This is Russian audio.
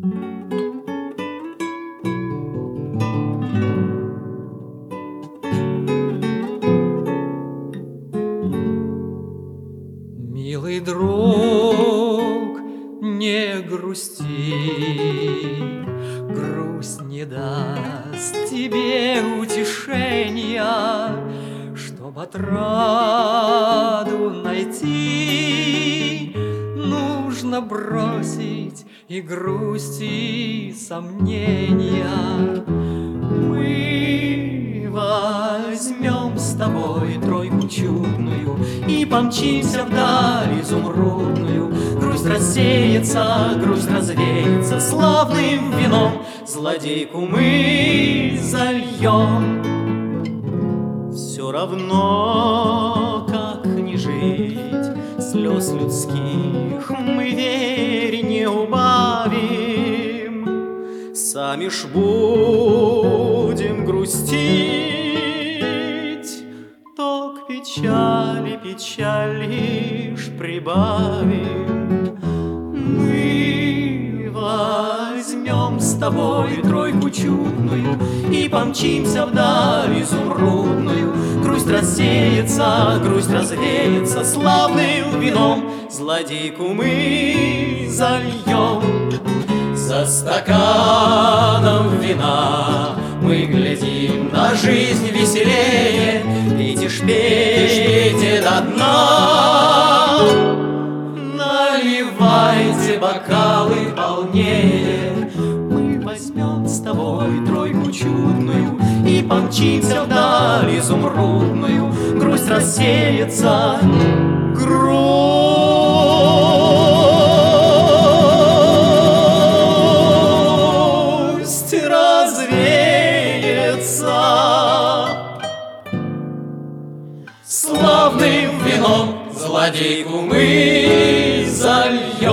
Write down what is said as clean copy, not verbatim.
Милый друг, не грусти, грусть не даст тебе утешения. Чтоб отраду найти, нужно бросить и грусть, и сомнения. Мы возьмем с тобой тройку чудную и помчимся вдаль изумрудную. Грусть рассеется, грусть развеется славным вином. Злодейку мы зальем. Все равно, как не жить, слез людских мы, верь, не убавим. Сами ж будем грустить, то к печали печаль лишь прибавим. Мы возьмем с тобой тройку чудную и помчимся вдаль изумрудную. Грусть рассеется, грусть развеется славным вином. Злодейку мы зальем. За стаканом вина мы глядим на жизнь веселее. Пейте ж, пейте до дна, наливайте бокалы полнее. Мы возьмем с тобой тройку чудную и помчимся вдаль изумрудную. Грусть рассеется, грусть развеется славным вином. Злодейку мы зальем.